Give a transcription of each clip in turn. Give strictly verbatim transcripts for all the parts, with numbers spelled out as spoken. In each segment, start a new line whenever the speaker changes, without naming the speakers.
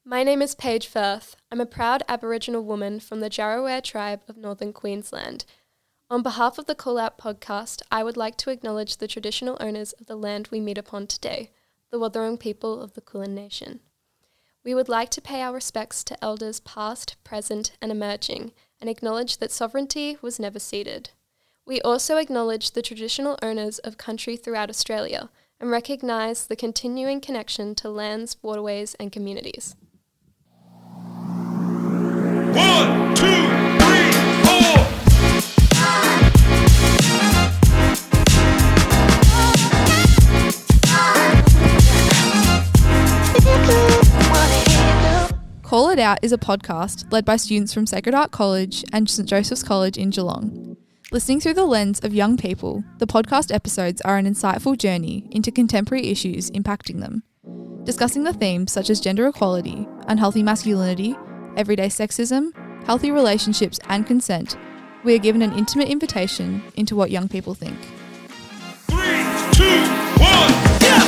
My name is Paige Firth. I'm a proud Aboriginal woman from the Jarraware tribe of northern Queensland. On behalf of the Call Out podcast, I would like to acknowledge the traditional owners of the land we meet upon today, the Wadawurrung people of the Kulin Nation. We would like to pay our respects to elders past, present and emerging, and acknowledge that sovereignty was never ceded. We also acknowledge the traditional owners of country throughout Australia and recognise the continuing connection to lands, waterways and communities.
One, two, three, four.
Call It Out is a podcast led by students from Sacred Heart College and St Joseph's College in Geelong. Listening through the lens of young people, the podcast episodes are an insightful journey into contemporary issues impacting them, discussing the themes such as gender equality, unhealthy masculinity, everyday sexism, healthy relationships and consent. We are given an intimate invitation into what young people think.
Three, two, one, yeah!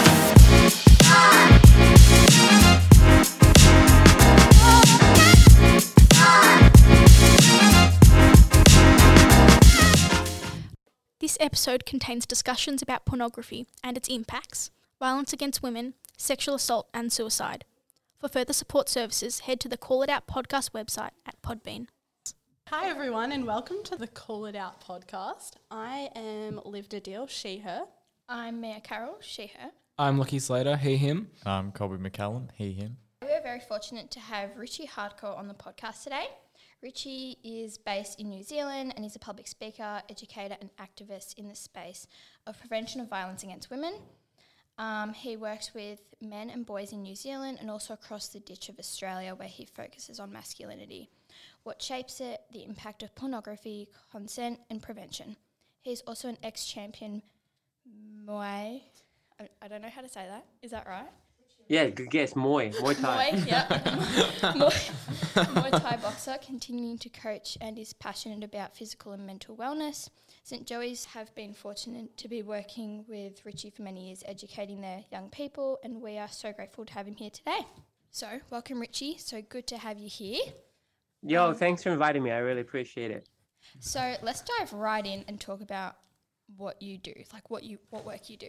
This episode contains discussions about pornography and its impacts, violence against women, sexual assault and suicide. For further support services, head to the Call It Out podcast website at Podbean.
Hi everyone and welcome to the Call It Out podcast. I am Liv Deal, she, her.
I'm Mia Carroll, she, her.
I'm Lucky Slater, he, him.
I'm Colby McCallum, he, him.
We're very fortunate to have Richie Hardcore on the podcast today. Richie is based in New Zealand and he's a public speaker, educator and activist in the space of prevention of violence against women. Um, he works with men and boys in New Zealand and also across the ditch of Australia where he focuses on masculinity, what shapes it, the impact of pornography, consent and prevention. He's also an ex-champion Muay. I, I don't know how to say that. Is that right?
Yeah, good guess. Muay. Muay Thai.
Muay, yeah. Muay, Muay Thai boxer, continuing to coach and is passionate about physical and mental wellness. Saint Joey's have been fortunate to be working with Richie for many years, educating their young people, and we are so grateful to have him here today. So, welcome Richie. So good to have you here.
Yo,
Um,
thanks for inviting me. I really appreciate it.
So let's dive right in and talk about what you do, like what you what work you do.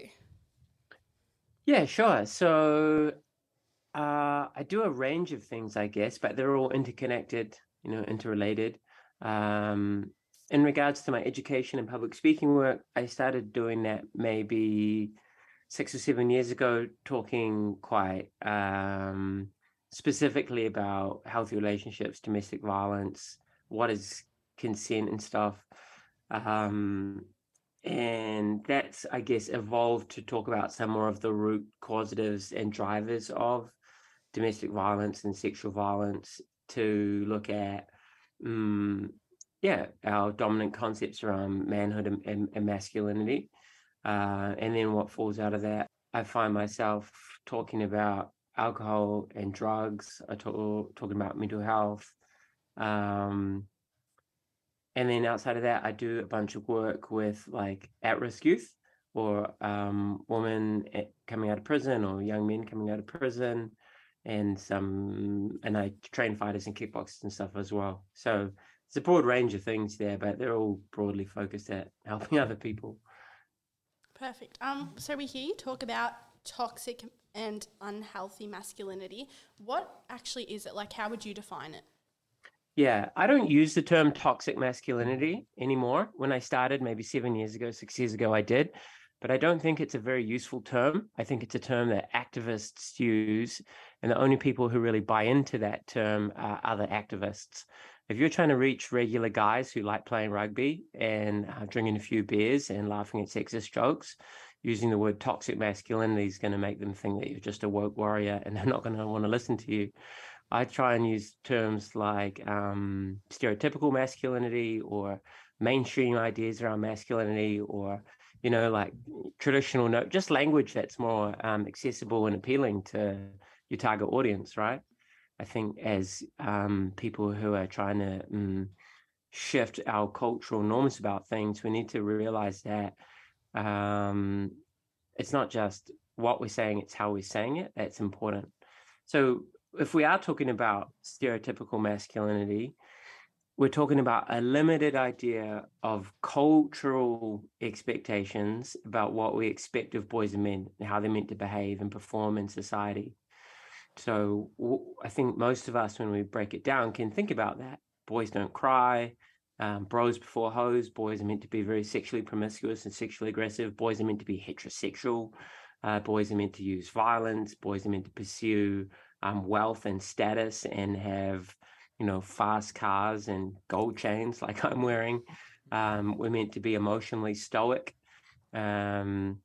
Yeah, sure. So uh, I do a range of things, I guess, but they're all interconnected, you know, interrelated. Um, in regards to my education and public speaking work, I started doing that maybe six or seven years ago, talking quite um, specifically about healthy relationships, domestic violence, what is consent and stuff. Um, and that's, I guess, evolved to talk about some more of the root causatives and drivers of domestic violence and sexual violence, to look at, um, yeah, our dominant concepts around manhood and, and, and masculinity. Uh, and then what falls out of that, I find myself talking about alcohol and drugs. I talk talking about mental health. Um, and then outside of that, I do a bunch of work with like at-risk youth or um, women at, coming out of prison, or young men coming out of prison, and some, and I train fighters and kickboxers and stuff as well. So it's a broad range of things there, but they're all broadly focused at helping other people.
Perfect. Um, so we hear you talk about toxic and unhealthy masculinity. What actually is it? Like, how would you define it?
Yeah, I don't use the term toxic masculinity anymore. When I started maybe seven years ago, six years ago, I did. But I don't think it's a very useful term. I think it's a term that activists use, and the only people who really buy into that term are other activists. If you're trying to reach regular guys who like playing rugby and uh, drinking a few beers and laughing at sexist jokes, using the word toxic masculinity is going to make them think that you're just a woke warrior, and they're not going to want to listen to you. I try and use terms like um, stereotypical masculinity, or mainstream ideas around masculinity, or, you know, like traditional, no, just language that's more um, accessible and appealing to your target audience, right? I think as um, people who are trying to um, shift our cultural norms about things, we need to realize that um, it's not just what we're saying, it's how we're saying it. That's important. So if we are talking about stereotypical masculinity, we're talking about a limited idea of cultural expectations about what we expect of boys and men and how they're meant to behave and perform in society. So w- I think most of us, when we break it down, can think about that. Boys don't cry, um, bros before hoes. Boys are meant to be very sexually promiscuous and sexually aggressive. Boys are meant to be heterosexual. Uh, boys are meant to use violence. Boys are meant to pursue um, wealth and status and have, you know, fast cars and gold chains like I'm wearing. Um, we're meant to be emotionally stoic. Um,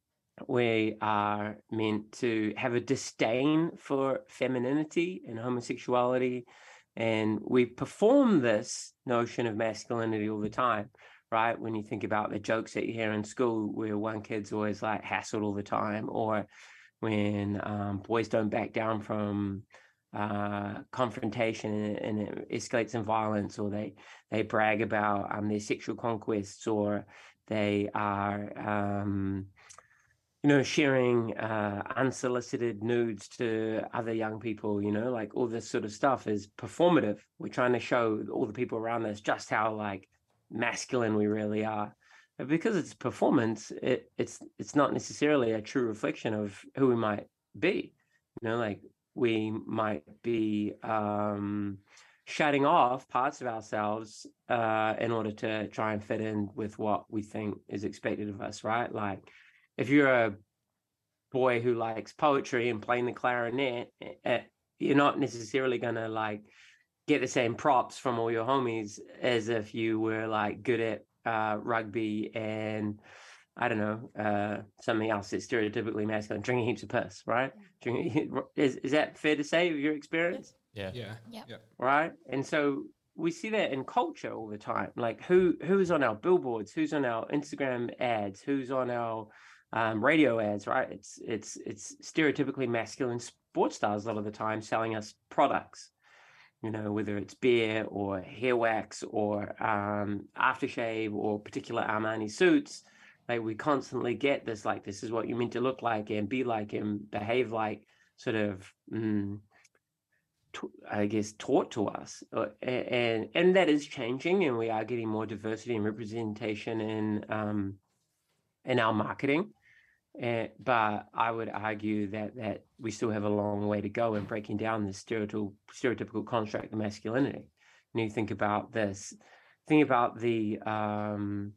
we are meant to have a disdain for femininity and homosexuality. And we perform this notion of masculinity all the time, right? When you think about the jokes that you hear in school, where one kid's always like hassled all the time, or when um, boys don't back down from uh, confrontation and, and it escalates in violence, or they they brag about um, their sexual conquests, or they are um, you know, sharing uh, unsolicited nudes to other young people, you know, like all this sort of stuff is performative. We're trying to show all the people around us just how like masculine we really are. But because it's performance, it, it's it's not necessarily a true reflection of who we might be. You know, like we might be um, shutting off parts of ourselves uh, in order to try and fit in with what we think is expected of us, right? Like, if you're a boy who likes poetry and playing the clarinet, uh, you're not necessarily going to like get the same props from all your homies as if you were like good at uh, rugby and I don't know, uh, something else that's stereotypically masculine, drinking heaps of piss, right? Drinking, is, is that fair to say of your experience?
Yeah.
Yeah.
Yep.
Yep.
Right. And so we see that in culture all the time. Like who who's on our billboards, who's on our Instagram ads, who's on our um, radio ads, right? It's it's it's stereotypically masculine sports stars a lot of the time selling us products, you know, whether it's beer or hair wax or um, aftershave or particular Armani suits. Like we constantly get this, like, this is what you're meant to look like and be like and behave like, sort of, mm, I guess, taught to us, uh, and and that is changing, and we are getting more diversity and representation in um, in our marketing. Uh, but I would argue that that we still have a long way to go in breaking down this stereotypical stereotypical construct of masculinity. And you think about this, think about the um,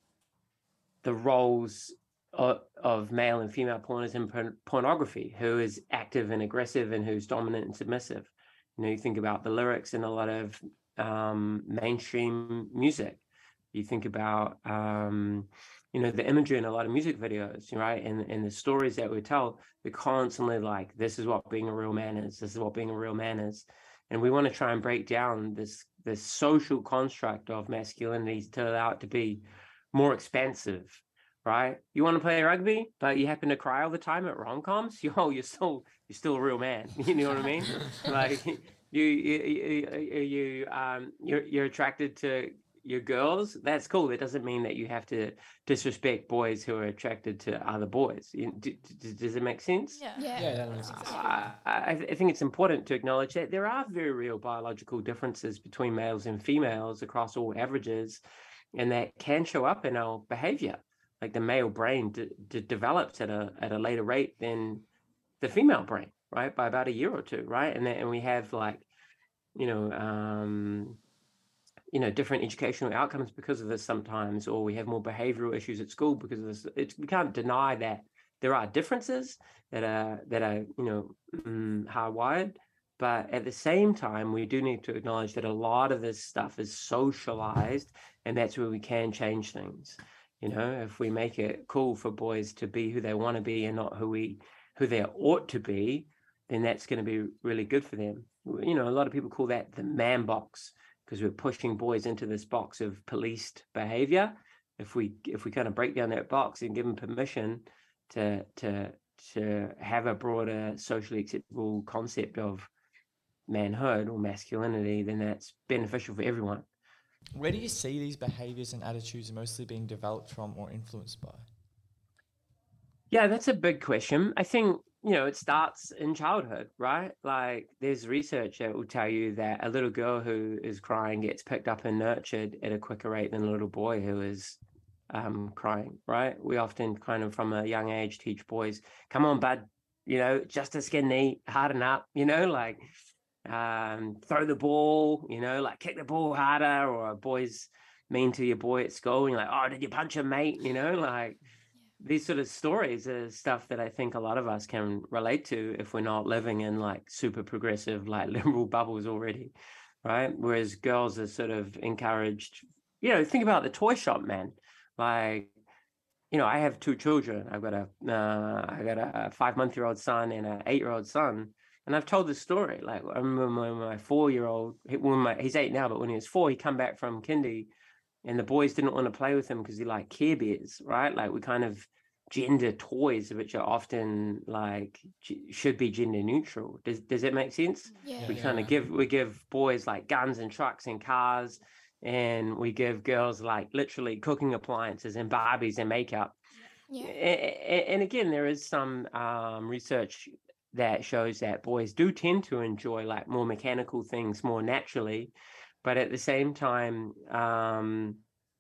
the roles of, of male and female pornos in porn- pornography, who is active and aggressive and who's dominant and submissive. You know, you think about the lyrics in a lot of um, mainstream music. You think about, um, you know, the imagery in a lot of music videos, right? And, and the stories that we tell, we're constantly like, this is what being a real man is. This is what being a real man is. And we want to try and break down this, this social construct of masculinity to allow it to be more expansive, right? You want to play rugby, but you happen to cry all the time at rom-coms. Yo, you're still you're still a real man. You know what I mean? Like you you you, you um you're you're attracted to your girls. That's cool. That doesn't mean that you have to disrespect boys who are attracted to other boys. You, do, do, does it make sense?
Yeah.
Yeah.
Yeah, that makes sense.
I, I I think it's important to acknowledge that there are very real biological differences between males and females across all averages, and that can show up in our behavior. Like the male brain d- d- develops at a at a later rate than the female brain, right? By about a year or two, right? And that, and we have like, you know, um, you know, different educational outcomes because of this sometimes, or we have more behavioral issues at school because of this. It's, we can't deny that there are differences that are that are you know mm, hardwired, but at the same time, we do need to acknowledge that a lot of this stuff is socialized, and that's where we can change things. You know, if we make it cool for boys to be who they want to be and not who we who they ought to be, then that's going to be really good for them. You know, a lot of people call that the man box, because we're pushing boys into this box of policed behavior. If we if we kind of break down that box and give them permission to to to have a broader socially acceptable concept of manhood or masculinity, then that's beneficial for everyone.
Where do you see these behaviours and attitudes mostly being developed from or influenced by?
Yeah, that's a big question. I think you know, it starts in childhood, right? Like there's research that will tell you that a little girl who is crying gets picked up and nurtured at a quicker rate than a little boy who is um, crying, right? We often kind of from a young age teach boys, come on, bud, you know, just a skin knee, harden up, you know, like um, throw the ball, you know, like kick the ball harder, or a boy's mean to your boy at school, and you're like, oh, did you punch him, mate? You know, like these sort of stories are stuff that I think a lot of us can relate to if we're not living in like super progressive, like liberal bubbles already, right? Whereas girls are sort of encouraged, you know, think about the toy shop, man. Like, you know, I have two children. I've got a, uh, I got a five-month-year-old son and an eight-year-old son. And I've told this story. Like, I remember when my four-year-old, when my, he's eight now, but when he was four, he come back from kindy, and the boys didn't want to play with him because he liked Care Bears, right? Like we kind of gender toys, which are often like g- should be gender neutral. Does does that make sense?
Yeah.
We
Yeah.
kind of give we give boys like guns and trucks and cars, and we give girls like literally cooking appliances and Barbies and makeup.
Yeah.
A- a- And again, there is some um, research that shows that boys do tend to enjoy like more mechanical things more naturally. But at the same time, um,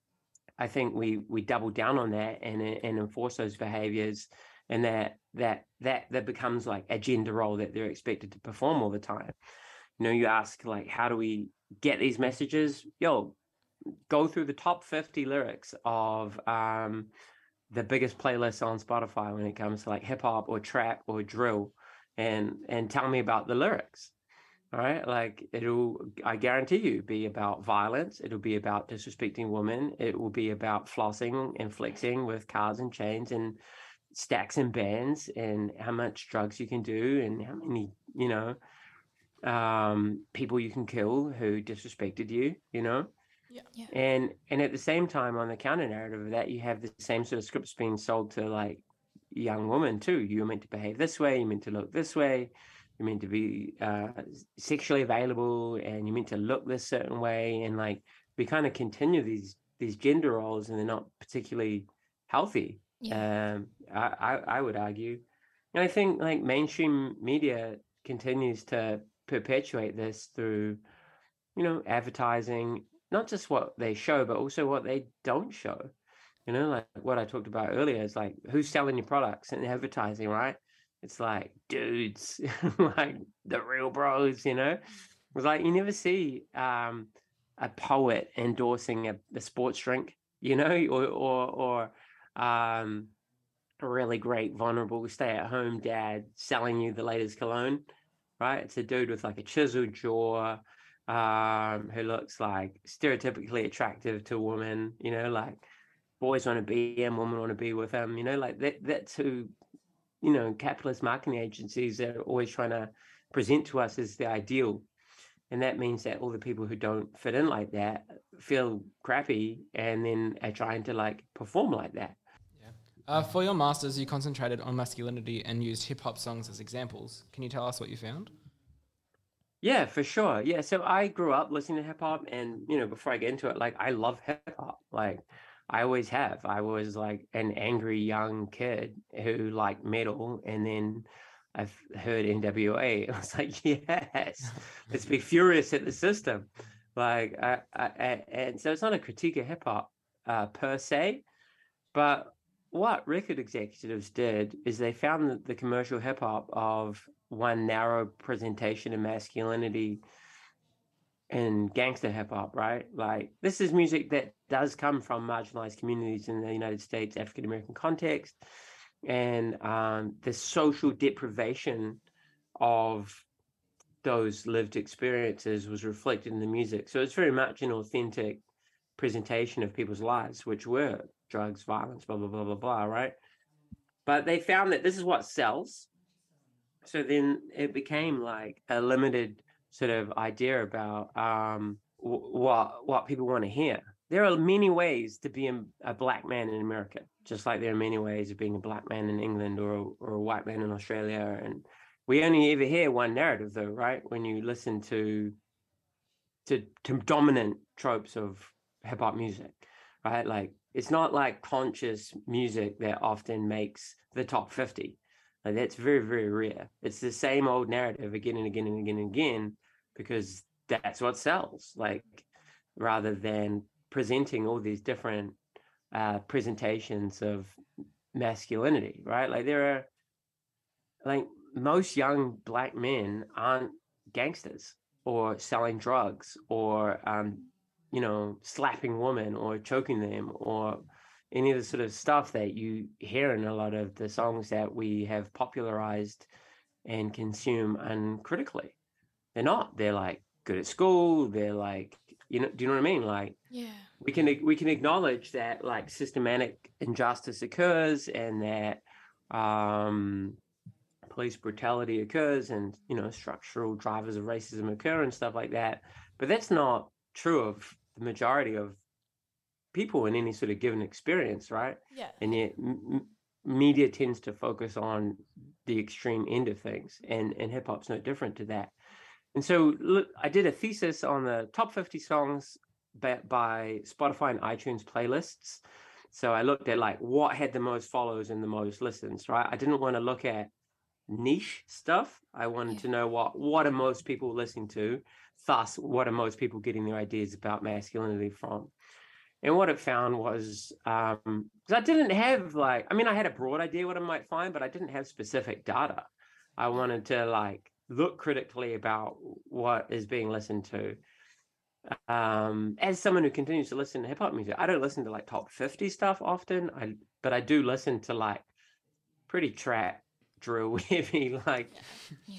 I think we we double down on that and and enforce those behaviors, and that that that that becomes like a gender role that they're expected to perform all the time. You know, you ask like, how do we get these messages? Yo, go through the top fifty lyrics of um, the biggest playlists on Spotify when it comes to like hip hop or trap or drill, and and tell me about the lyrics. All right, like it'll, I guarantee you, be about violence. It'll be about disrespecting women. It will be about flossing and flexing with cars and chains and stacks and bands, and how much drugs you can do, and how many, you know, um, people you can kill who disrespected you, you know.
Yeah.
Yeah.
And and at the same time, on the counter narrative of that, you have the same sort of scripts being sold to like young women too. You're meant to behave this way. You're meant to look this way. You're meant to be uh, sexually available, and you're meant to look this certain way. And like we kind of continue these these gender roles, and they're not particularly healthy.
Yeah.
Um, I, I I would argue, and I think like mainstream media continues to perpetuate this through, you know, advertising, not just what they show, but also what they don't show. You know, like what I talked about earlier is like who's selling your products and advertising, right? It's like dudes, like the real bros, you know? It's like you never see um, a poet endorsing a, a sports drink, you know, or or or um, a really great, vulnerable stay-at-home dad selling you the latest cologne, right? It's a dude with like a chiseled jaw, um, who looks like stereotypically attractive to women, you know, like boys want to be him, women want to be with him, you know, like that. That's who, you know, capitalist marketing agencies are always trying to present to us as the ideal. And that means that all the people who don't fit in like that feel crappy and then are trying to like perform like that.
Uh, for your masters, you concentrated on masculinity and used hip hop songs as examples. Can you tell us what you found?
Yeah, for sure. Yeah. So I grew up listening to hip hop, and, you know, before I get into it, like I love hip hop. Like I always have. I was like an angry young kid who liked metal, and then I've heard N W A. I was like, yes, let's be furious at the system. Like, I, I, I, and so it's not a critique of hip hop uh, per se, but what record executives did is they found that the commercial hip hop of one narrow presentation of masculinity and gangster hip hop, right? Like this is music that does come from marginalized communities in the United States, African American context, and um, the social deprivation of those lived experiences was reflected in the music. So it's very much an authentic presentation of people's lives, which were drugs, violence, blah, blah, blah, blah, blah, right? But they found that this is what sells. So then it became like a limited sort of idea about um, w- what what people want to hear. There are many ways to be a, a black man in America, just like there are many ways of being a black man in England or a, or a white man in Australia. And we only ever hear one narrative, though, right? When you listen to to, to dominant tropes of hip hop music, right? Like it's not like conscious music that often makes the top fifty. Like that's very, very rare. It's the same old narrative again and again and again and again because that's what sells. Like rather than presenting all these different uh, presentations of masculinity, right? Like there are like most young black men aren't gangsters or selling drugs or um, you know, slapping women or choking them or any of the sort of stuff that you hear in a lot of the songs that we have popularized and consume uncritically. They're not. They're like good at school. They're like, you know, do you know what I mean? Like,
Yeah.
we can we can acknowledge that like systematic injustice occurs and that um, police brutality occurs and you know structural drivers of racism occur and stuff like that. But that's not true of the majority of people in any sort of given experience, right?
Yeah.
And yet m- media tends to focus on the extreme end of things, and and hip hop's no different to that. And so look, I did a thesis on the top fifty songs by, by Spotify and iTunes playlists. So I looked at like what had the most follows and the most listens, right? I didn't want to look at niche stuff. I wanted
Yeah.
to know what what are most people listening to, thus what are most people getting their ideas about masculinity from. And what it found was um because I didn't have like I mean I had a broad idea what I might find, but I didn't have specific data. I wanted to like look critically about what is being listened to. Um as someone who continues to listen to hip hop music, I don't listen to like top fifty stuff often. I but I do listen to like pretty trap, drill, heavy, like
Yeah.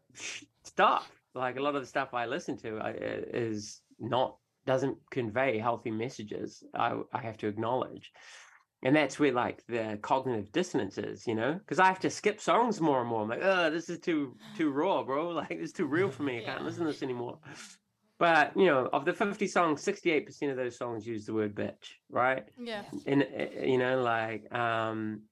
stuff. Like a lot of the stuff I listen to I, is not doesn't convey healthy messages. I I have to acknowledge, and that's where like the cognitive dissonance is, you know, because I have to skip songs more and more. I'm like, oh, this is too too raw, bro. Like it's too real for me. I can't listen to this anymore. But you know, of the fifty songs, sixty-eight percent of those songs use the word bitch, right?
Yeah.
And uh, you know, like um,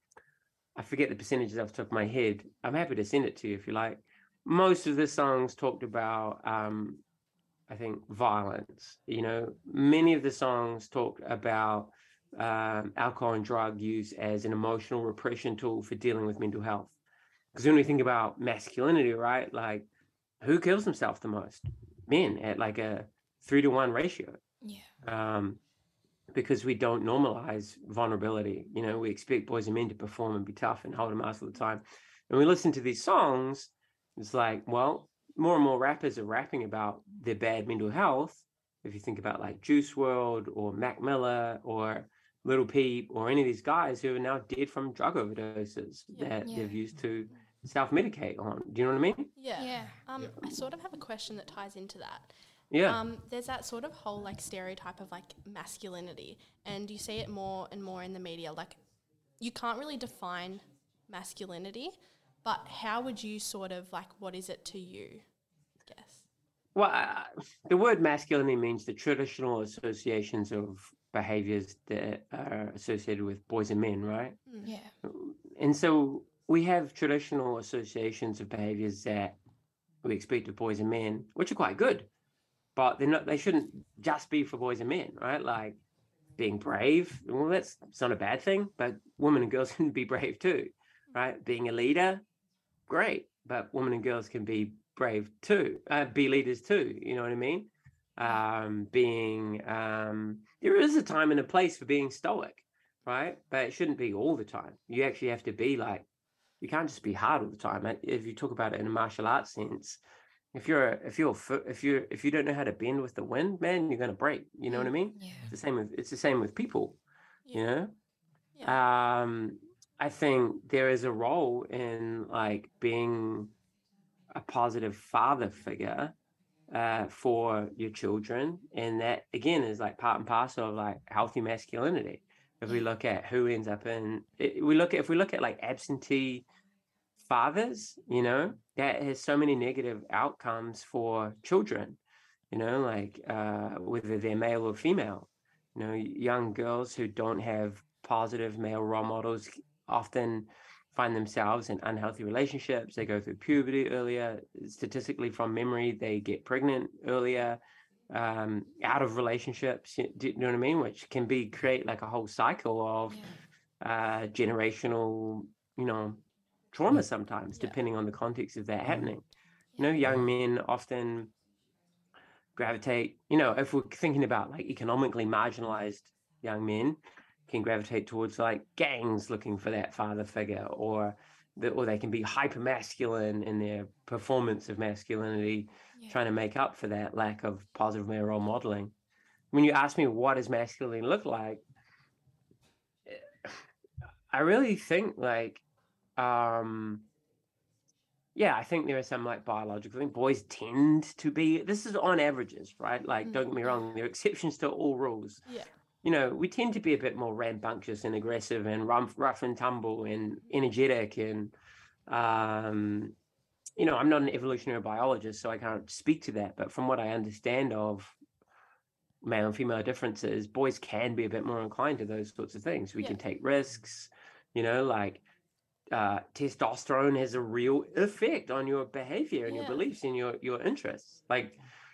I forget the percentages off the top of my head. I'm happy to send it to you if you like. Most of the songs talked about, um, I think, violence. You know, many of the songs talked about um, alcohol and drug use as an emotional repression tool for dealing with mental health. Because when we think about masculinity, right, like who kills himself the most? Men at like a three to one ratio.
Yeah.
Um, because we don't normalize vulnerability. You know, we expect boys and men to perform and be tough and hold a mask all the time. And we listen to these songs, it's like, well, more and more rappers are rapping about their bad mental health. If you think about like Juice world or Mac Miller or Little Peep or any of these guys who are now dead from drug overdoses
Yeah.
that
Yeah.
they've used to self-medicate on. Do you know what I mean?
Yeah.
Yeah.
Um, I sort of have a question that ties into that.
Yeah.
Um, there's that sort of whole like stereotype of like masculinity, and you see it more and more in the media. Like, you can't really define masculinity, but how would you sort of like, what is it to you? I guess.
Well, uh, the word masculinity means the traditional associations of behaviors that are associated with boys and men, right?
Yeah.
And so we have traditional associations of behaviors that we expect of boys and men, which are quite good, but they're not, they shouldn't just be for boys and men, right? Like being brave, well, that's it's not a bad thing, but women and girls can be brave too, right? Being a leader, great, but women and girls can be brave too, uh, be leaders too, you know what I mean? Um, being, um, there is a time and a place for being stoic, right? But it shouldn't be all the time. You actually have to be like, you can't just be hard all the time. If you talk about it in a martial arts sense, if you're if you're if you if you don't know how to bend with the wind, man, you're gonna break. You know what I mean?
Yeah.
It's the same with it's the same with people. You know,
Yeah.
um, I think there is a role in like being a positive father figure uh, for your children, and that again is like part and parcel of like healthy masculinity. If we look at who ends up in, it, we look at if we look at like absentee fathers, you know, that has so many negative outcomes for children, you know, like uh, whether they're male or female, you know, young girls who don't have positive male role models often find themselves in unhealthy relationships. They go through puberty earlier. Statistically, from memory, they get pregnant earlier, um, out of relationships. Do you know what I mean? Which can be create like a whole cycle of
Yeah.
uh, generational, you know, trauma sometimes, depending on the context of that happening. You know, young men often gravitate, you know, if we're thinking about like economically marginalized young men, can gravitate towards like gangs looking for that father figure, or the, or they can be hyper masculine in their performance of masculinity,
Yeah.
trying to make up for that lack of positive male role modeling. When you ask me what does masculinity look like, I really think like, um, yeah, I think there are some like biological things. Boys tend to be, this is on averages, right? Like,
Mm,
don't get me wrong, there are exceptions to all rules.
Yeah.
You know, we tend to be a bit more rambunctious and aggressive and rough, rough and tumble and energetic. And, um, you know, I'm not an evolutionary biologist, so I can't speak to that. But from what I understand of male and female differences, boys can be a bit more inclined to those sorts of things. We
Yeah.
can take risks, you know, like uh, testosterone has a real effect on your behavior and your
Yeah.
beliefs and your, your interests. Like,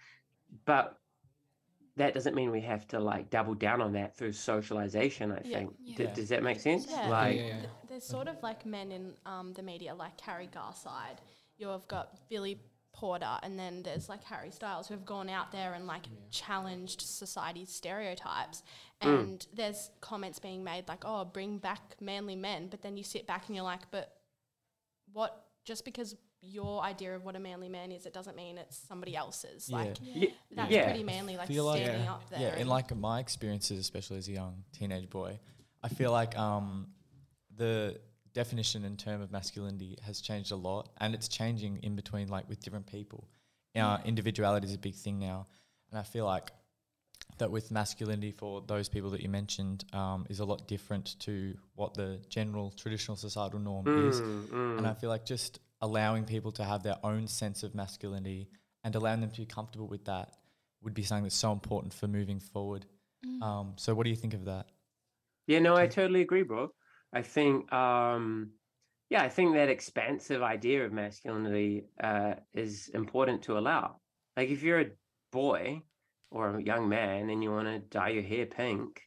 but that doesn't mean we have to like double down on that through socialization, I
Yeah.
think.
Yeah.
D- Does that make sense?
Yeah.
Like,
Yeah, yeah, yeah.
Th- there's sort of like men in um, the media, like Carrie Garside. You've got Billy Porter, and then there's like Harry Styles, who have gone out there and like challenged society's stereotypes.
Mm.
And there's comments being made like, "Oh, bring back manly men," but then you sit back and you're like, "But what? Just because your idea of what a manly man is, it doesn't mean it's somebody else's."
Yeah.
Like
yeah,
that's
yeah.
pretty manly, like
feel like-
standing
Yeah.
up there.
Yeah, in
and-
like my experiences, especially as a young teenage boy, I feel like um, the definition and term of masculinity has changed a lot, and it's changing in between, like with different people. Uh, individuality is a big thing now, and I feel like that with masculinity for those people that you mentioned um, is a lot different to what the general traditional societal norm is.
Mm, mm.
And I feel like just allowing people to have their own sense of masculinity and allowing them to be comfortable with that would be something that's so important for moving forward. Um, so what do you think of that?
Yeah, no, I totally agree, bro. I think, um, yeah, I think that expansive idea of masculinity uh, is important to allow. Like, if you're a boy or a young man and you want to dye your hair pink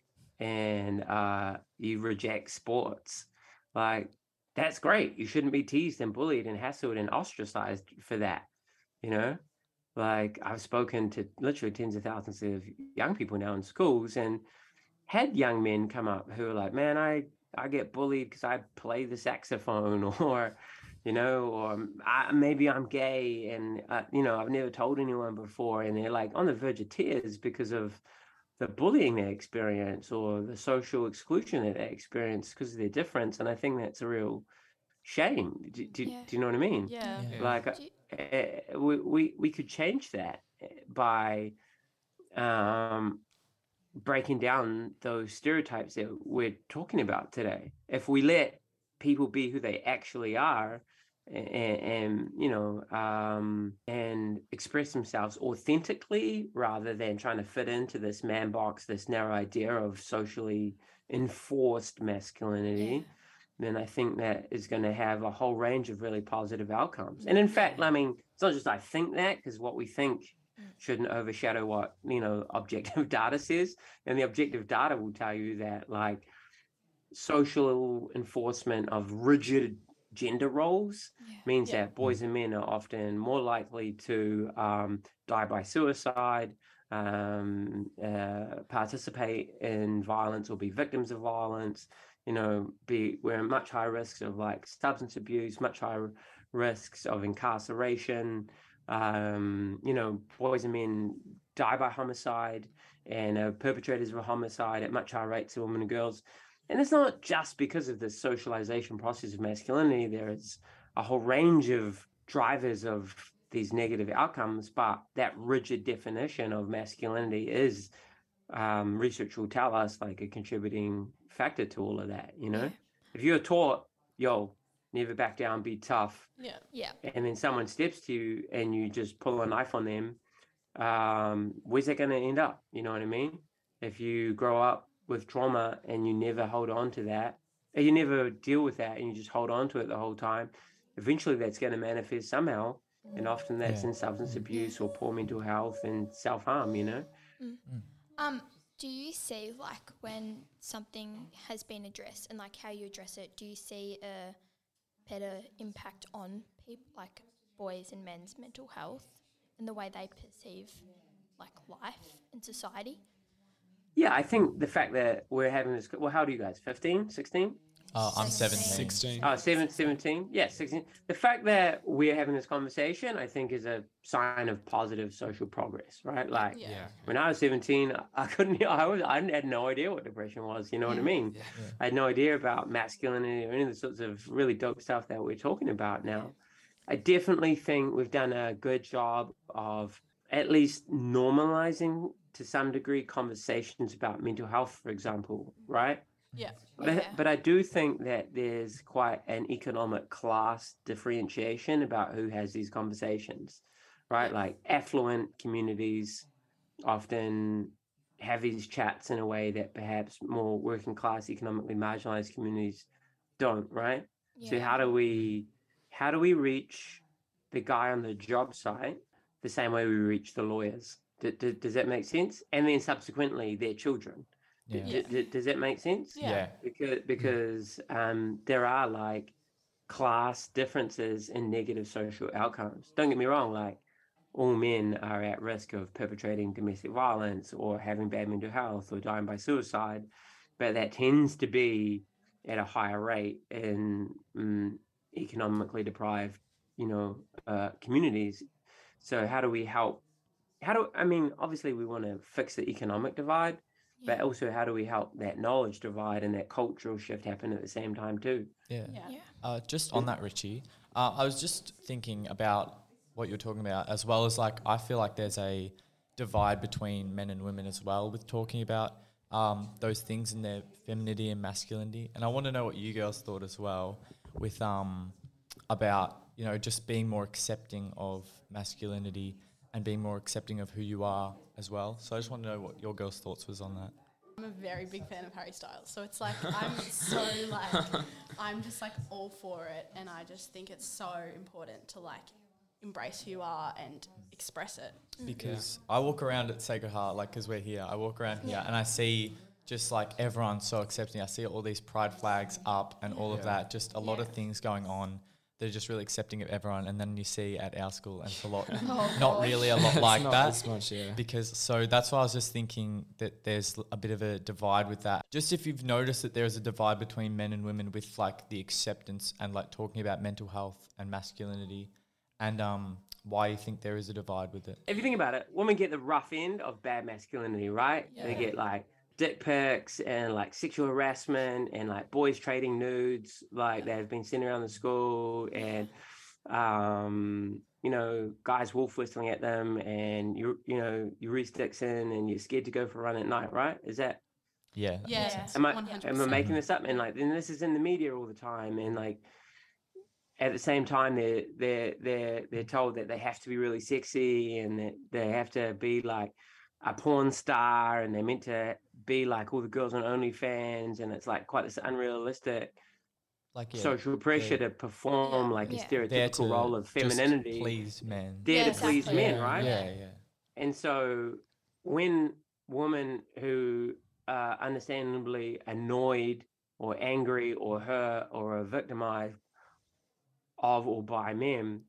and uh, you reject sports, like, that's great. You shouldn't be teased and bullied and hassled and ostracized for that, you know? Like, I've spoken to literally tens of thousands of young people now in schools and had young men come up who are like, man, I, I get bullied because I play the saxophone, or, you know, or I, maybe I'm gay and, uh, you know, I've never told anyone before. And they're like on the verge of tears because of the bullying they experience or the social exclusion that they experience because of their difference. And I think that's a real shame. Do, do,
Yeah.
do you know what I mean?
yeah.
Yeah.
Like, uh,
Do you-
uh, we, we, we could change that by, um, breaking down those stereotypes that we're talking about today. If we let people be who they actually are and, and you know, um, and express themselves authentically rather than trying to fit into this man box, this narrow idea of socially enforced masculinity, then I think that is going to have a whole range of really positive outcomes. And in fact, I mean, it's not just I think that, because what we think shouldn't overshadow what, you know, objective data says. And the objective data will tell you that, like, social enforcement of rigid gender roles means
Yeah.
that boys and men are often more likely to um, die by suicide, um, uh, participate in violence or be victims of violence. You know, be we're at much higher risks of like substance abuse, much higher risks of incarceration. Um, you know, boys and men die by homicide and are perpetrators of homicide at much higher rates than women and girls. And it's not just because of the socialization process of masculinity. There is a whole range of drivers of these negative outcomes, but that rigid definition of masculinity is, um, research will tell us, like a contributing factor to all of that. You know,
Yeah.
if you're taught, yo, never back down, be tough,
Yeah.
Yeah.
and then someone steps to you and you just pull a knife on them, um, where's that going to end up? You know what I mean? If you grow up with trauma and you never hold on to that, and you never deal with that and you just hold on to it the whole time, eventually that's going to manifest somehow. And often that's
Yeah.
in substance abuse or poor mental health and self-harm, you know?
Um, do you see, like, when something has been addressed and like how you address it, do you see a better impact on people like boys and men's mental health and the way they perceive like life in society?
Yeah, I think the fact that we're having this, well, how old are you guys? fifteen, sixteen?
Uh, I'm
Sixteen.
seventeen.
sixteen.
Oh, seven, seventeen. Yeah, sixteen. The fact that we're having this conversation, I think, is a sign of positive social progress, right? Like,
Yeah.
Yeah.
when I was seventeen, I couldn't, I was, I had no idea what depression was. You know what I mean?
Yeah.
I had no idea about masculinity or any of the sorts of really dope stuff that we're talking about now. I definitely think we've done a good job of at least normalizing to some degree conversations about mental health, for example, right?
Yeah.
But, I-
Yeah.
but I do think that there's quite an economic class differentiation about who has these conversations, right?
Yeah.
Like affluent communities often have these chats in a way that perhaps more working class, economically marginalized communities don't, right? So how do we how do we reach the guy on the job site the same way we reach the lawyers? D- d- does that make sense? And then subsequently their children. D-
Yeah.
d- d- does that make sense?
Yeah.
Yeah.
Because because um, there are like class differences in negative social outcomes. Don't get me wrong, like all men are at risk of perpetrating domestic violence or having bad mental health or dying by suicide, but that tends to be at a higher rate in mm, economically deprived, you know, uh, communities. So how do we help? How do I mean? Obviously, we want to fix the economic divide, but also how do we help that knowledge divide and that cultural shift happen at the same time too?
Yeah.
Yeah.
Yeah.
Uh, just on that, Richie, uh, I was just thinking about what you're talking about, as well as like I feel like there's a divide between men and women as well with talking about um, those things in their femininity and masculinity. And I want to know what you girls thought as well with um, about, you know, just being more accepting of masculinity and being more accepting of who you are as well. So I just want to know what your girls' thoughts was on that.
I'm a very big fan of Harry Styles, so it's like I'm so like I'm just like all for it, and I just think it's so important to like embrace who you are and express it.
Because I walk around at Sacred Heart, like, because we're here, I walk around here and I see just like everyone so accepting. I see all these pride flags up and all of
Yeah.
that, just a lot of things going on. They're just really accepting of everyone. And then you see at our school, and it's a lot, not really a lot like
Not
that.
as much, yeah.
Because so that's why I was just thinking that there's l- a bit of a divide with that. Just if you've noticed that there's a divide between men and women with like the acceptance and like talking about mental health and masculinity, and um, why you think there is a divide with it.
If you think about it, women get the rough end of bad masculinity, right? They get like dick pics and like sexual harassment and like boys trading nudes, like they've been sent around the school, and um, you know, guys wolf whistling at them, and you you know, you Reese Dixon, and you're scared to go for a run at night, right? Is that
Yeah. that makes
Yeah.
sense.
am I
one hundred
am I
percent.
making this up? And like, then this is in the media all the time, and like at the same time they're they're they're they're told that they have to be really sexy and that they have to be like a porn star, and they're meant to be like all the girls on OnlyFans, and it's like quite this unrealistic
Like yeah,
social pressure
they're
to perform
Yeah.
like
Yeah.
a
there
stereotypical
to
role of
just
femininity.
please men.
There
Yeah,
to please
exactly.
men,
yeah,
right?
Yeah, yeah.
And so when women who are understandably annoyed or angry or hurt or are victimized of or by men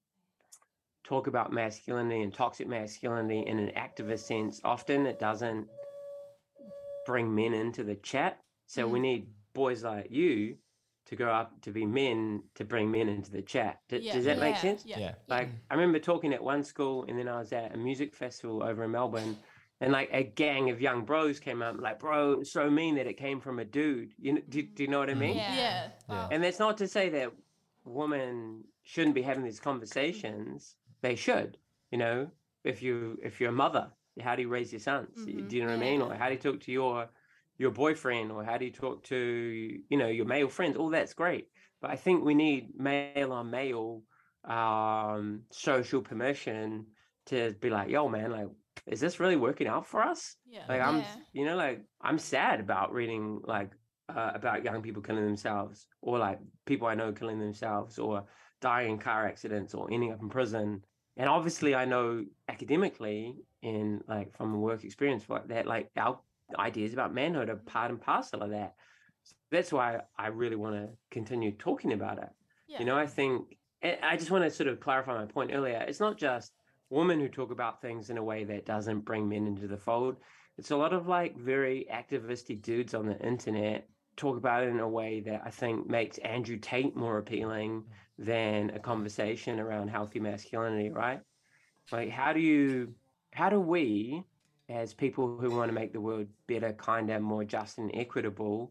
talk about masculinity and toxic masculinity in an activist sense, often it doesn't bring men into the chat. So we need boys like you to grow up to be men to bring men into the chat. D-
Yeah.
Does that make
Yeah.
sense?
Yeah.
Yeah.
Like I remember talking at one school, and then I was at a music festival over in Melbourne, and like a gang of young bros came up, like, bro, it was so mean that it came from a dude. You know, do, do you know what I mean?
Yeah.
Yeah.
Yeah.
And that's not to say that women shouldn't be having these conversations. They should. You know, if you if you're a mother, how do you raise your sons?
Mhm.
Do you know what I mean? Or how do you talk to your your boyfriend, or how do you talk to, you know, your male friends? All that's great, but I think we need male on male um, social permission to be like, yo, man, like, is this really working out for us?
Yeah.
Like, I'm,
Yeah.
you know, like I'm sad about reading like uh, about young people killing themselves, or like people I know killing themselves, or dying in car accidents, or ending up in prison. And obviously, I know academically and like from work experience like that, like our ideas about manhood are part and parcel of that. So that's why I really want to continue talking about it.
Yeah.
You know, I think I I just want to sort of clarify my point earlier. It's not just women who talk about things in a way that doesn't bring men into the fold. It's a lot of like very activistic dudes on the internet talk about it in a way that I think makes Andrew Tate more appealing than a conversation around healthy masculinity, right? Like, how do you, how do we, as people who want to make the world better, kinder, more just and equitable,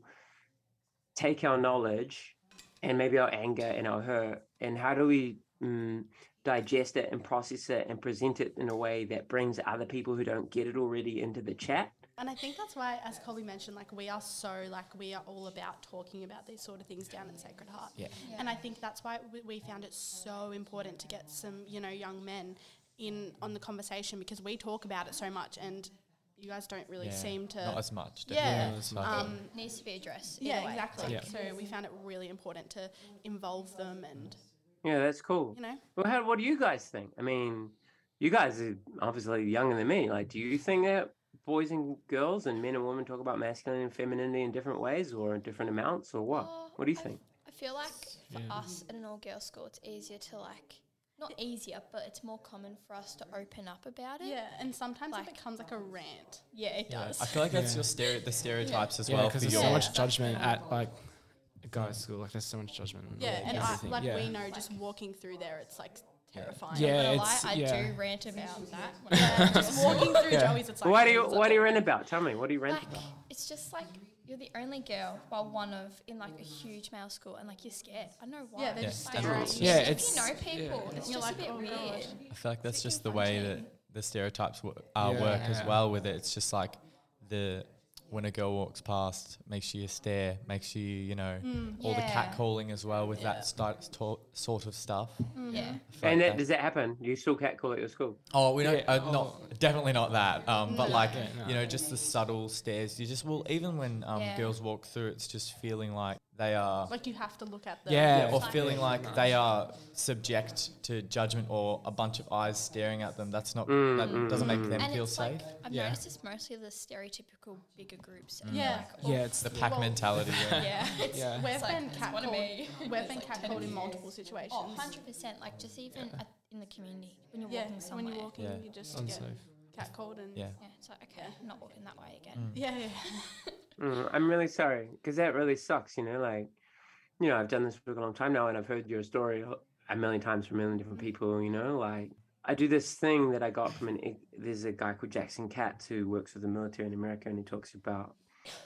take our knowledge and maybe our anger and our hurt, and how do we mm, digest it and process it and present it in a way that brings other people who don't get it already into the chat?
And I think that's why, as Colby mentioned, like we are so, like we are all about talking about these sort of things down at Sacred Heart.
Yeah.
Yeah.
And I think that's why we, we found it so important to get some, you know, young men in on the conversation, because we talk about it so much and you guys don't really
Yeah.
seem to...
Not as much.
Yeah.
Yeah, that's much.
Um,
It needs to be addressed.
yeah,
either way.
exactly.
Yeah.
So we found it really important to involve them and,
Yeah, that's cool.
you know...
Well, how, what do you guys think? I mean, you guys are obviously younger than me. Like, do you think that boys and girls and men and women talk about masculinity and femininity in different ways or in different amounts or what?
Oh,
What do you
I-
think?
I feel like for
Yeah.
us at an all-girls school, it's easier to like, not easier, but it's more common for us to open up about it.
Yeah, and sometimes
Like-
it becomes like a rant.
Yeah, it
Yeah.
does.
I feel like that's
Yeah.
your stereo, the stereotypes as
Yeah,
well.
because
for
there's
your,
so much
Yeah.
judgment at like guys' school. Like there's so much judgment. on
Yeah, and I,
everything.
like
yeah.
we know just walking through there, it's like terrifying.
Yeah,
I'm not gonna
it's-
lie, I
yeah.
do rant about that. When I'm
Just walking through
Yeah.
Joey's, it's like...
What do you
it's
What do you
like-
rant about? Tell me. What do you rant
like,
about?
it's just like you're the only girl, well, one of in like a huge male school, and like you're scared. I don't know why.
Yeah, they
Yeah.
just
Like,
stare at you.
Yeah,
if
it's-
you know people,
yeah.
it's
You're
just
like,
a bit
oh,
weird.
God.
I feel like that's
It's
just the
freaking
way
funny.
that the stereotypes w- uh, work as
Yeah.
well with it. It's just like the when a girl walks past, make sure you stare, make sure you, you know,
Mm.
all the
Yeah.
catcalling as well with
Yeah.
that start, to- sort of stuff.
Mm-hmm.
Yeah.
I feel
And
like
that, does that happen? Do you still catcall at your school?
Oh, we don't.
Yeah,
Uh,
oh.
Not definitely not that. Um, but
No.
like
Yeah, no.
you know, just the subtle stares. You just will even when um,
Yeah.
girls walk through, it's just feeling like they are.
Like you have to look at them.
Yeah.
or
Like-
feeling like they are subject to judgment or a bunch of eyes staring at them. That's not.
Mm,
that
mm,
doesn't make
mm.
them
And
feel
it's
safe.
like I've
Yeah.
noticed it's mostly the stereotypical bigger groups. And
Yeah.
Like, all-
Yeah, it's
the pack
Well-
mentality. Yeah.
yeah. It's,
Yeah.
We've
It's like,
been
it's one of me.
catcalled. We've been
It's like ten
catcalled
of
in
you.
multiple situations.
Oh, one hundred percent. Like just even at, in the community when you're
Yeah,
walking
when
somewhere.
you're walking,
Yeah.
you just
Unsafe.
get catcalled and
Yeah.
Yeah, it's like okay,
Yeah.
I'm not walking that way again.
Mm.
yeah, yeah.
Mm, I'm really sorry because that really sucks. You know, like, you know, I've done this for a long time now, and I've heard your story a- a million times from a million different people. You know, like I do this thing that I got from an. e- There's a guy called Jackson Katz who works with the military in America, and he talks about,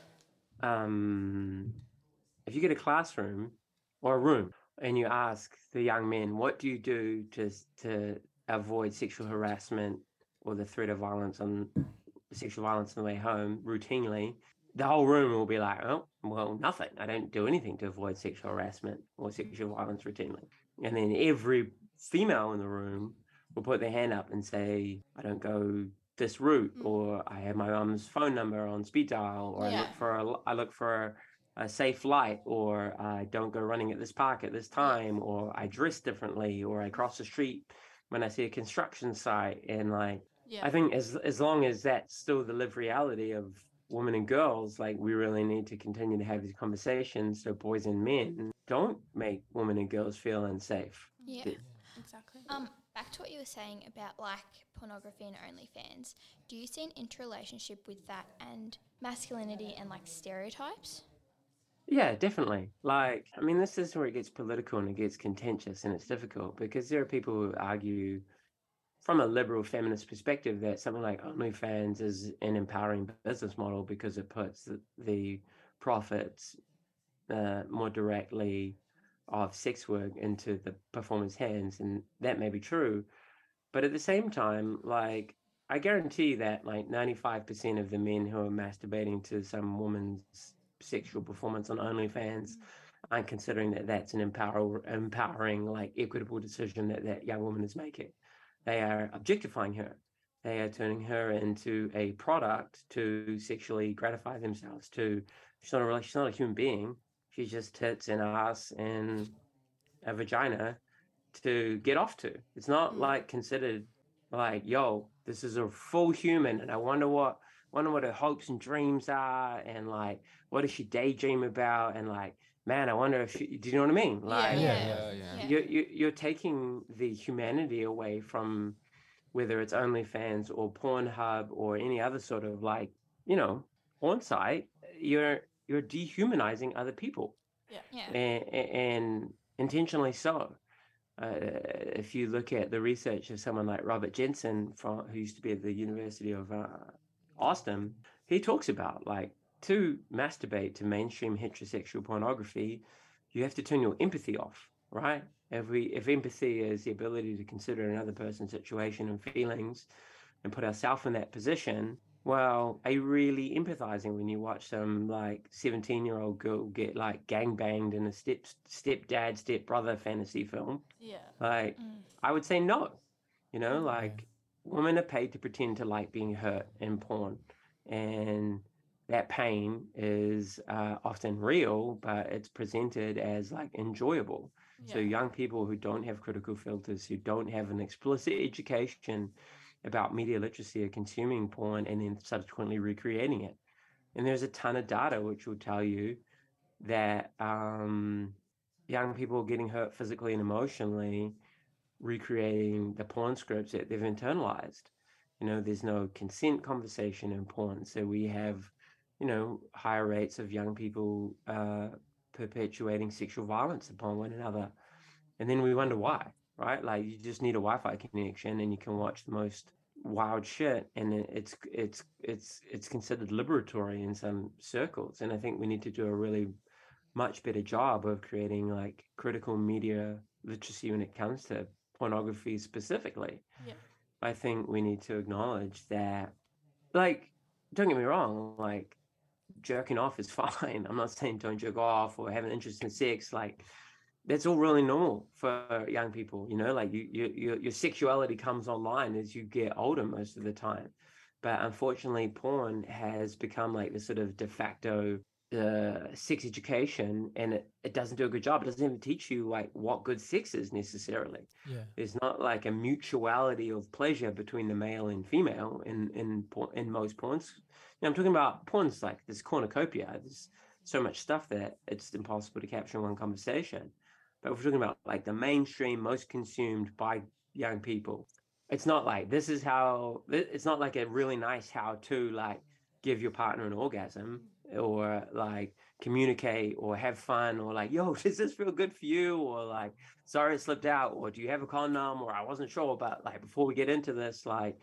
um, if you get a classroom or a room and you ask the young men, what do you do to to avoid sexual harassment or the threat of violence on sexual violence on the way home routinely, the whole room will be like, oh, well, nothing. I don't do anything to avoid sexual harassment or sexual violence routinely. And then every female in the room will put their hand up and say, I don't go this route,
Mm.
or I have my mum's phone number on speed dial, or I
Yeah.
look for a, I look for a, a safe light, or I don't go running at this park at this time, or I dress differently, or I cross the street when I see a construction site. And like,
Yeah.
I think as as long as that's still the lived reality of women and girls, like we really need to continue to have these conversations so boys and men don't make women and girls feel unsafe.
Yeah.
Th-
Exactly.
Um, back to what you were saying about like pornography and OnlyFans. Do you see an interrelationship with that and masculinity and like stereotypes?
Yeah, definitely. Like, I mean, this is where it gets political and it gets contentious and it's difficult because there are people who argue from a liberal feminist perspective that something like OnlyFans is an empowering business model because it puts the, the profits uh, more directly of sex work into the performer's hands, and that may be true. But at the same time, like, I guarantee that like ninety-five percent of the men who are masturbating to some woman's sexual performance on OnlyFans aren't considering that that's an empower, empowering, like equitable decision that that young woman is making. They are objectifying her. They are turning her into a product to sexually gratify themselves. To she's not a really, she's not a human being. She's just tits and ass and a vagina to get off to. It's not
Mm.
like considered like, yo, this is a full human, and I wonder what wonder what her hopes and dreams are, and like what does she daydream about, and like man, I wonder if she, do you know what I mean? Like,
Yeah,
Yeah, yeah.
Yeah.
you you you're taking the humanity away from whether it's OnlyFans or Pornhub or any other sort of like, you know, porn site. You're you're dehumanizing other people,
Yeah.
and, and intentionally so. Uh, if you look at the research of someone like Robert Jensen, from who used to be at the University of uh, Austin, he talks about like to masturbate to mainstream heterosexual pornography, you have to turn your empathy off, right? If we if empathy is the ability to consider another person's situation and feelings and put ourselves in that position, well, are you really empathizing when you watch some like seventeen year old girl get like gang banged in a step stepdad stepbrother fantasy film?
Yeah.
Like, I would say no. You know, like women are paid to pretend to like being hurt in porn, and that pain is uh, often real, but it's presented as like enjoyable. So young people who don't have critical filters, who don't have an explicit education about media literacy, are consuming porn and then subsequently recreating it. And there's a ton of data which will tell you that um, young people are getting hurt physically and emotionally recreating the porn scripts that they've internalized. You know, there's no consent conversation in porn. So we have, you know, higher rates of young people uh, perpetuating sexual violence upon one another. And then we wonder why, right? Like you just need a Wi-Fi connection and you can watch the most wild shit, and it's it's it's it's considered liberatory in some circles. And I think we need to do a really much better job of creating like critical media literacy when it comes to pornography specifically.
Yeah.
I think we need to acknowledge that, like, don't get me wrong, like jerking off is fine. I'm not saying don't jerk off or have an interest in sex. Like that's all really normal for young people, you know, like you, you, your, your sexuality comes online as you get older most of the time. But unfortunately, porn has become like the sort of de facto uh, sex education, and it, it doesn't do a good job. It doesn't even teach you like what good sex is necessarily.
Yeah.
There's not like a mutuality of pleasure between the male and female in in por- in most porns. You know, I'm talking about porns like this cornucopia. There's so much stuff that it's impossible to capture in one conversation. But if we're talking about like the mainstream, most consumed by young people, it's not like this is how. It's not like a really nice how-to like give your partner an orgasm or like communicate or have fun or like, yo, does this feel good for you? Or like, sorry, it slipped out. Or do you have a condom? Or I wasn't sure. But like, before we get into this, like,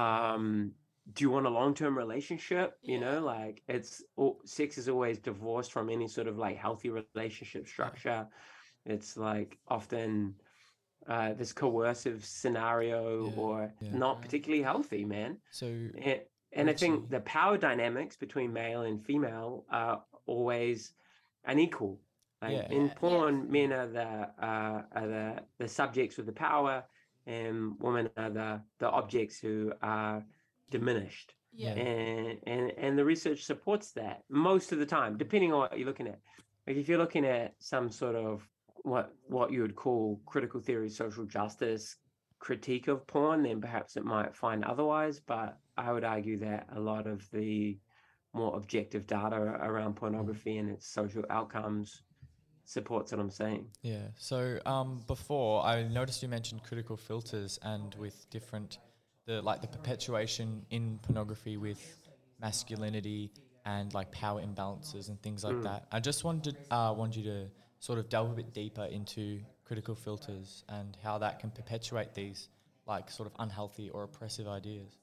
um, do you want a long-term relationship? You know, like it's oh, sex is always divorced from any sort of like healthy relationship structure. It's like often uh, this coercive scenario
Yeah,
or
yeah.
not particularly healthy, man.
So
And, and I think
Richie-
the power dynamics between male and female are always unequal. Like
Yeah.
in
Yeah,
porn, men are the uh, are the, the subjects with the power, and women are the the objects who are diminished.
Yeah.
And and and the research supports that most of the time, depending on what you're looking at. Like if you're looking at some sort of what what you would call critical theory social justice critique of porn, then perhaps it might find otherwise. But I would argue that a lot of the more objective data around pornography and its social outcomes supports what I'm saying.
Yeah. So um, before I noticed you mentioned critical filters, and with different the like the perpetuation in pornography with masculinity and like power imbalances and things like
Mm.
that. I just wanted uh, want you to sort of delve a bit deeper into critical filters and how that can perpetuate these like sort of unhealthy or oppressive ideas.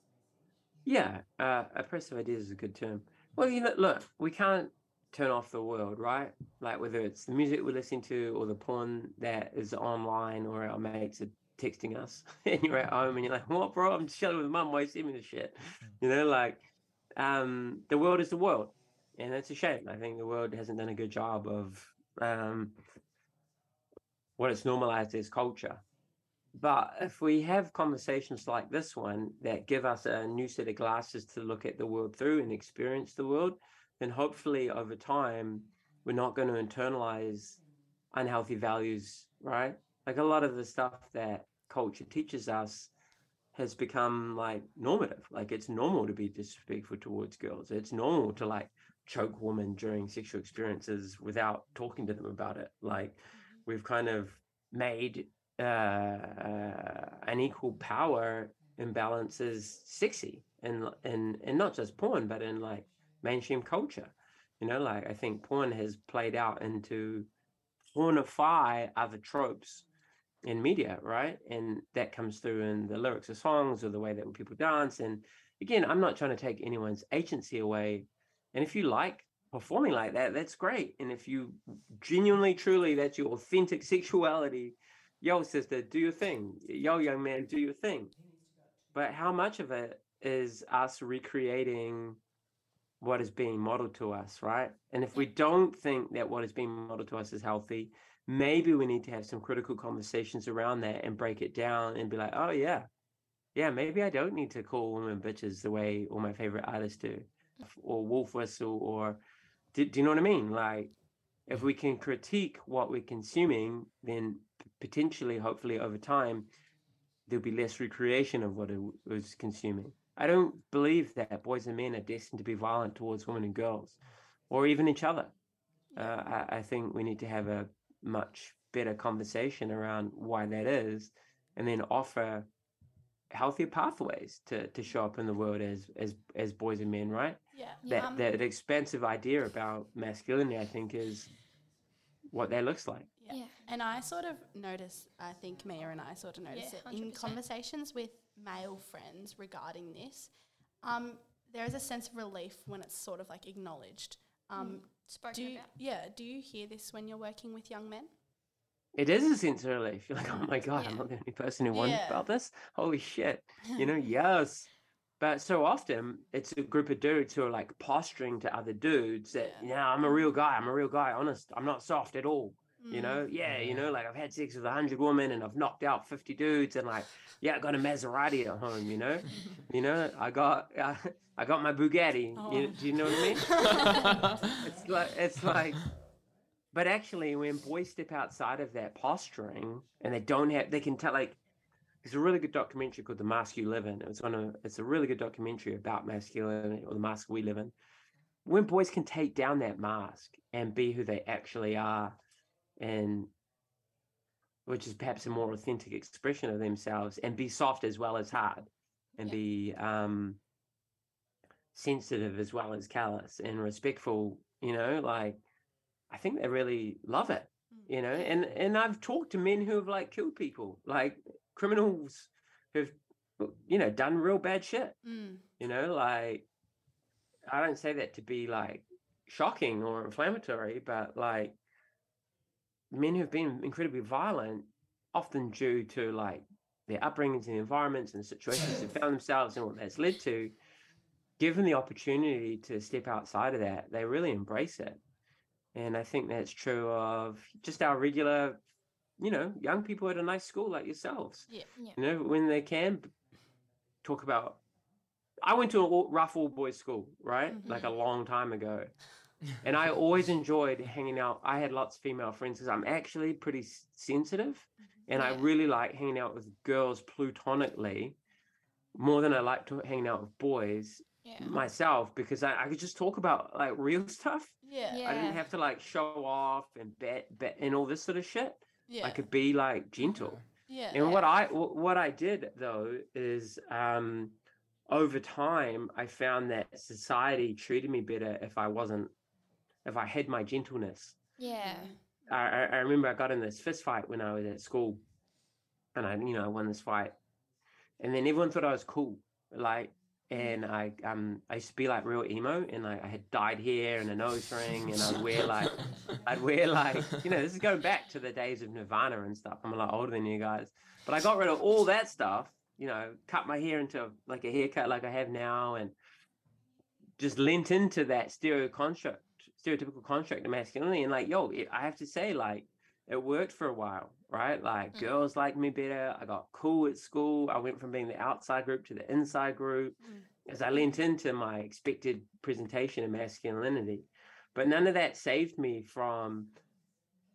Yeah, uh, oppressive ideas is a good term. Well, you know, look, we can't turn off the world, right? Like whether it's the music we listen to or the porn that is online or our mates are texting us and you're at home and you're like, what, bro? I'm chilling with mum. Why you send me this shit? You know, like um, the world is the world. And it's a shame. I think the world hasn't done a good job of um, what it's normalized as culture. But if we have conversations like this one that give us a new set of glasses to look at the world through and experience the world, then hopefully over time, we're not going to internalize unhealthy values, right? Like a lot of the stuff that culture teaches us has become like normative. Like it's normal to be disrespectful towards girls. It's normal to like choke women during sexual experiences without talking to them about it. Like we've kind of made uh, uh, an equal power imbalance is sexy, and and and not just porn, but in like mainstream culture. You know, like I think porn has played out into pornify other tropes in media, right? And that comes through in the lyrics of songs or the way that people dance. And again, I'm not trying to take anyone's agency away. And if you like performing like that, that's great. And if you genuinely, truly, that's your authentic sexuality, yo, sister, do your thing. Yo, young man, do your thing. But how much of it is us recreating what is being modeled to us, right? And if we don't think that what is being modeled to us is healthy, maybe we need to have some critical conversations around that and break it down and be like, oh yeah, yeah, maybe I don't need to call women bitches the way all my favorite artists do, or wolf whistle, or do, do you know what I mean? Like, if we can critique what we're consuming, then potentially, hopefully over time, there'll be less recreation of what it was consuming. I don't believe that boys and men are destined to be violent towards women and girls, or even each other. Uh, I, I think we need to have a much better conversation around why that is, and then offer healthier pathways to to show up in the world as as as boys and men, right?
Yeah.
That
Um,
that expansive idea about masculinity, I think, is what that looks like.
Yeah.
Yeah.
And I sort of notice, I think Mia and I sort of notice
Yeah,
it in
one hundred percent.
conversations with male friends regarding this. Um, there is a sense of relief when it's sort of like acknowledged. Um,
Spoken
do you,
about.
yeah, do you hear this when you're working with young men?
It is a sense of relief. You're like, oh my God,
Yeah.
I'm not the only person who wondered
Yeah.
about this. Holy shit. You know, yes. But so often it's a group of dudes who are like posturing to other dudes that,
Yeah.
yeah, I'm a real guy. I'm a real guy. Honest. I'm not soft at all. You
Mm.
know, yeah, you know, like I've had sex with a hundred women and I've knocked out fifty dudes, and like, yeah, I got a Maserati at home. You know, you know, I got, uh, I got my Bugatti. You, do you know what I mean? It's like, it's like, but actually, when boys step outside of that posturing and they don't have, they can tell. Like, there's a really good documentary called "The Mask You Live In." It's one of, it's a really good documentary about masculinity, or the mask we live in. When boys can take down that mask and be who they actually are, and which is perhaps a more authentic expression of themselves, and be soft as well as hard, and
Yeah.
be um, sensitive as well as callous and respectful, you know, like I think they really love it, you know. And and I've talked to men who have like killed people, like criminals who've, you know, done real bad shit,
Mm.
you know, like I don't say that to be like shocking or inflammatory, but like men who've been incredibly violent, often due to like their upbringings and environments and situations they found themselves and what that's led to, given the opportunity to step outside of that, they really embrace it. And I think that's true of just our regular, you know, young people at a nice school like yourselves.
Yeah.
Yeah.
You know, when they can talk about, I went to a all- rough all boys school, right? Like a long time ago. And I always enjoyed hanging out. I had lots of female friends because I'm actually pretty s- sensitive. And I
Yeah.
really like hanging out with girls platonically more than I like to hanging out with boys
Yeah.
myself, because I, I could just talk about like real stuff.
Yeah.
Yeah.
I didn't have to like show off and bet, bet and all this sort of shit.
Yeah.
I could be like gentle.
yeah.
And what I wh- what I did though is um, over time I found that society treated me better if I wasn't, if I had my gentleness.
Yeah.
I, I I remember I got in this fist fight when I was at school, and I you know I won this fight, and then everyone thought I was cool, like, and I um I used to be like real emo, and like I had dyed hair and a nose ring, and I'd wear like I'd wear like you know this is going back to the days of Nirvana and stuff. I'm a lot older than you guys, but I got rid of all that stuff, you know, cut my hair into like a haircut like I have now, and just lent into that stereo construct, stereotypical construct of masculinity. And like, yo, it, I have to say, like, it worked for a while, right? Like,
Mm.
girls liked me better. I got cool at school. I went from being the outside group to the inside group
Mm.
as I lent into my expected presentation of masculinity. But none of that saved me from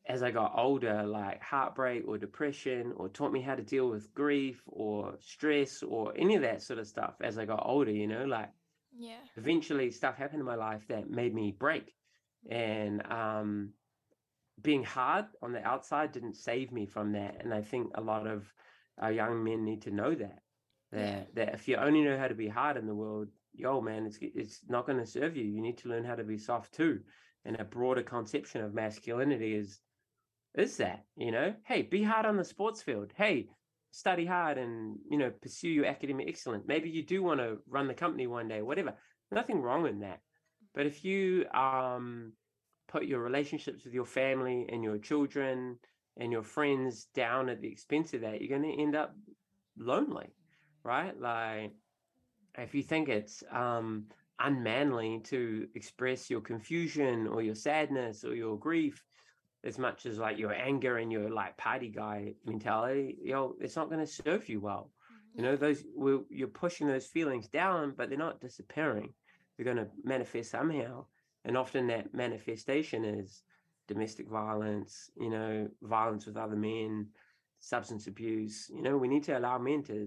as I got older, like heartbreak or depression, or taught me how to deal with grief or stress or any of that sort of stuff as I got older, you know, like
Yeah.
eventually stuff happened in my life that made me break. And um, being hard on the outside didn't save me from that. And I think a lot of our young men need to know that, that,
Yeah.
that if you only know how to be hard in the world, yo, man, it's, it's not going to serve you. You need to learn how to be soft too. And a broader conception of masculinity is, is that, you know, hey, be hard on the sports field. Hey, study hard and, you know, pursue your academic excellence. Maybe you do want to run the company one day, whatever. Nothing wrong in that. But if you um, put your relationships with your family and your children and your friends down at the expense of that, you're going to end up lonely, right? Like, if you think it's um, unmanly to express your confusion or your sadness or your grief as much as like your anger and your like party guy mentality, you know, it's not going to serve you well. You know, those will you're pushing those feelings down, but they're not disappearing. They're going to manifest somehow. And often that manifestation is domestic violence, you know, violence with other men, substance abuse. You know, we need to allow men to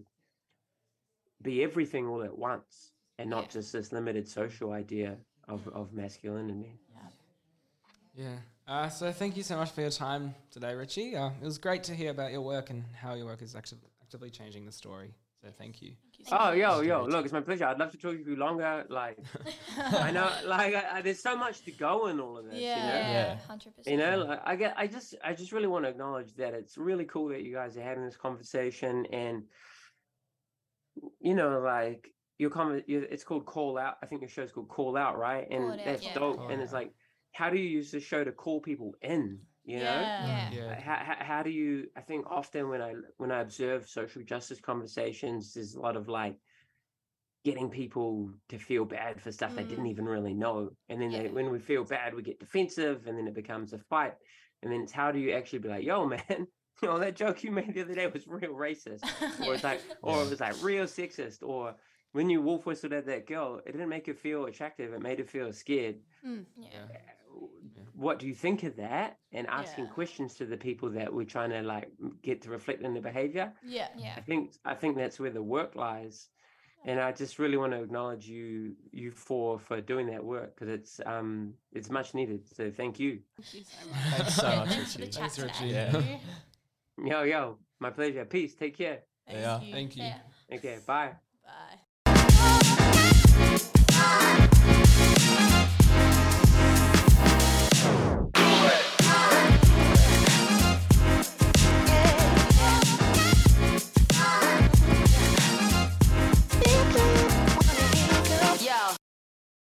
be everything all at once and not
Yeah.
just this limited social idea of, of masculinity.
Yeah. Uh, so thank you so much for your time today, Richie. Uh, it was great to hear about your work and how your work is active, actively changing the story. So thank you.
Oh, yo,
Thank you,
yo,
Richie.
look, it's my pleasure. I'd love to talk to you longer. Like, I know, like, I, I, there's so much to go in all of this, you know?
Yeah.
Yeah.
Hundred percent.
You know, like, I get, I just, I just really want to acknowledge that it's really cool that you guys are having this conversation, and you know, like your comment, it's called Call Out. I think your show's called Call Out, right? And
Call It Out,
that's
yeah.
dope.
Call
and
It
it's
Out.
like, how do you use the show to call people in? You know,
Yeah.
Yeah.
how, how, how do you? I think often when I when I observe social justice conversations, there's a lot of like getting people to feel bad for stuff they didn't
Mm.
even really know, and then they,
Yeah.
when we feel bad, we get defensive, and then it becomes a fight. And then it's how do you actually be like, yo, man, you know, that joke you made the other day was real racist, or it's like, or it was like real sexist, or when you wolf whistled at that girl, it didn't make her feel attractive, it made her feel scared.
Yeah.
Yeah.
What do you think of that? And asking
Yeah.
questions to the people that we're trying to like get to reflect in their behavior.
Yeah.
Yeah.
I think I think that's where the work lies, and I just really want to acknowledge you you for for doing that work, because it's um it's much needed. So thank you.
Thank you so much.
Thanks so
Yeah,
much,
thanks for the
Richie.
chat
Thanks,
today.
Richie.
Yeah.
Yo yo, my pleasure. Peace. Take care.
Yeah.
Thank you.
Thank you.
Yeah.
Okay. Bye.
Bye.